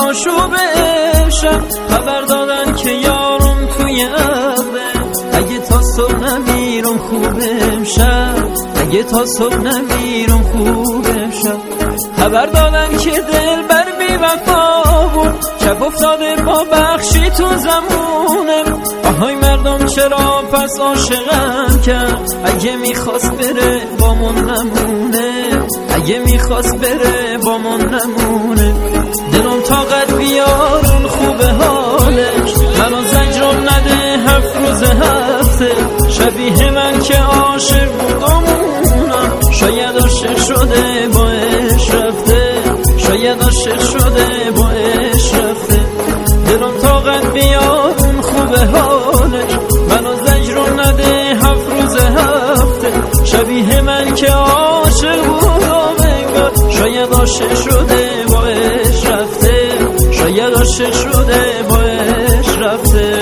آشوب شب خبر دادن که یارم توی عقله، اگه تا صبح نمیرم خوبم شب، اگه تا صبح نمیرم خوبم شب. خبر دادن که دل بر بی وفا بود، شب افتاده با بخشی تو زمونم. آهای مردم چرا پس عاشقم کرد، اگه میخواست بره با من نمونه، اگه میخواست بره با من نمونه. دلم طاقت بیارون خوبه حالش، منو زجرم نده 7 روز هفته. شبیه من که عاشق بودمونم، شاید عاشق شده با عشق رفته، شاید عاشق شده با عشق رفته. دلم طاقت بیارون خوبه حالش، منو زجرم نده 7 روز هفته. شبیه من که عاشق بودم انگار، شاید عاشق شده با عشق رفته، شاید عاشق شده با عشق رفته.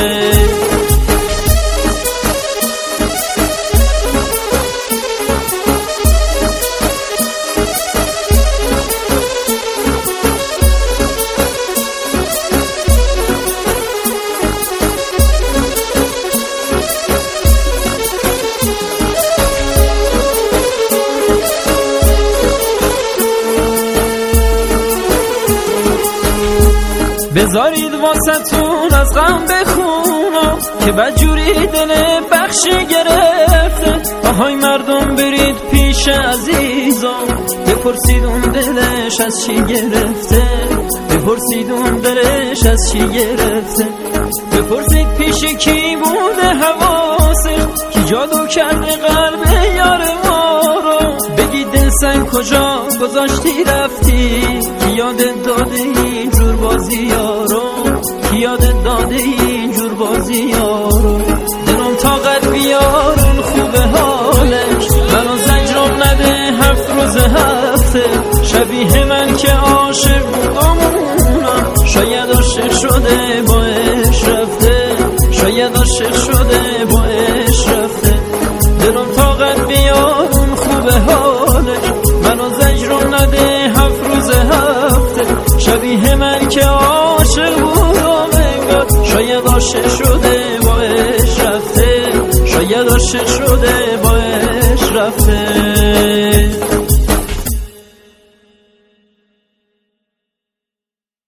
بذارید واسه‌تون از غم بخونم که بدجوری دل بخشی گرفته. آهای مردم برید پیش عزیزم، بپرسید اون دلش از چی گرفته، بپرسید اون دلش از چی گرفته. بپرسید پیش کی بوده حواسش، کی جادو کرده قلب یار ما رو. بگید دل سنگ کجا گذاشتی رفتی، کی یادت داده اینجور بازی یارو، کی یادت داده اینجور بازی یارو. دلم طاقت بیارون خوبه حالش، منو زجرم نده 7 روز هفته. شبیه من که عاشق بودمونم، شاید عاشق شده با عشق رفته، شاید عاشق شده با عشق رفته. دلم طاقت بیارون خوبه حالش، منو زجرم نده 7 روز هفته. شبیه من که عاشق بودم انگار، شاید عاشق شده با عشق رفته، شاید عاشق شده